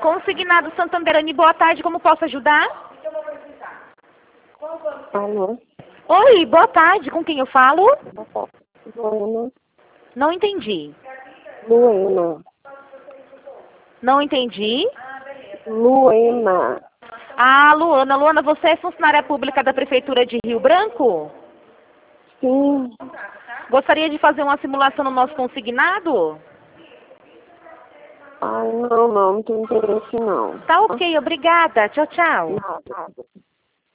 Consignado Santanderani, boa tarde, como posso ajudar? Alô? Oi, boa tarde, com quem eu falo? Luana. Não entendi. Luana. Não entendi. Luana. Ah, Luana. Luana, você é funcionária pública da Prefeitura de Rio Branco? Sim. Gostaria de fazer uma simulação no nosso consignado? Ai, não tenho interesse não. Tá ok, obrigada. Tchau, tchau. Nada.